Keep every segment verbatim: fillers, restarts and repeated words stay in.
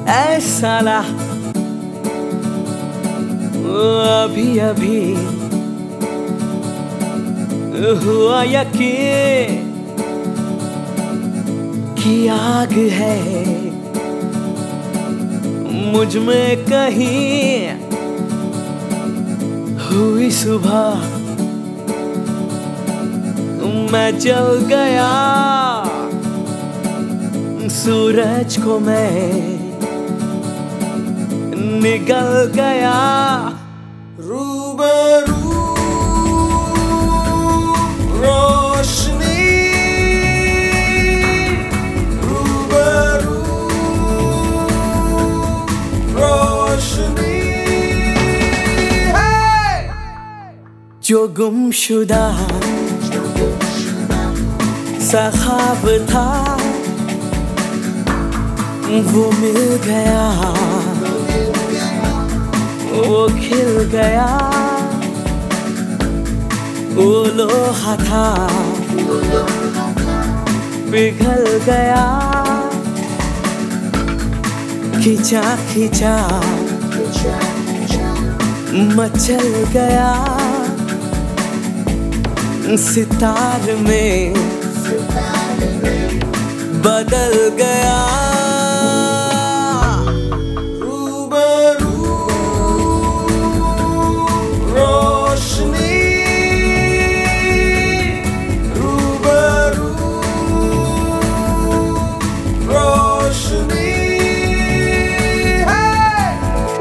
ऐ साला अभी अभी हुआ यकीन कि आग है मुझ में कहीं। हुई सुबह मैं जल गया, सूरज को मैं निगल गया। रूबरू रोशनी, रूबरू रोशनी है। जो गुमशुदा सा ख्वाब था वो मिल गया, वो खिल गया। वो लोहा था पिघल गया, खिंचा खिंचा मचल गया। सितार में बदल गया। रूबरू रोशनी, रूबरू रोशनी है।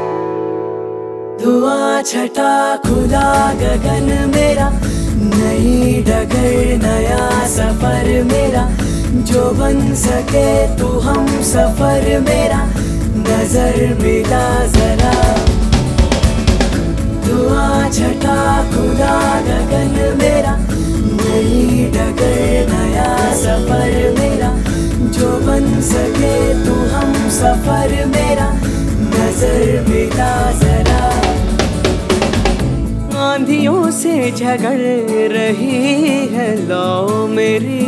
धुआं छटा खुला गगन मेरा, नई डगर नया सफर मेरा। जो बन सके तू हम सफर मेरा, नजर मिला जरा। धुआं छटा खुला गगन मेरा, नई डगर नया सफर मेरा। जो बन सके तू हम सफर मेरा, नजर मिला जरा। आंधियों से झगड़ रही है लौ मेरी,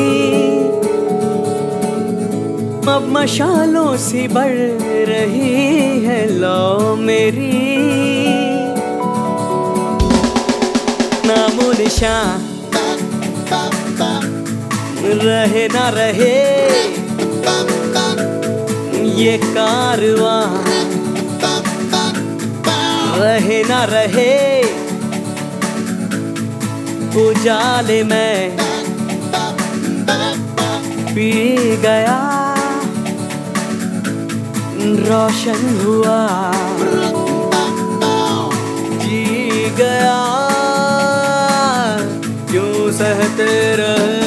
अब मशालों सी बढ़ रही है लौ मेरी। नामो निशान रहे ना रहे ये कारवां, रहे ना रहे उजाले में पी गया। रोशन हुआ जी गया, क्यों सहते रहे।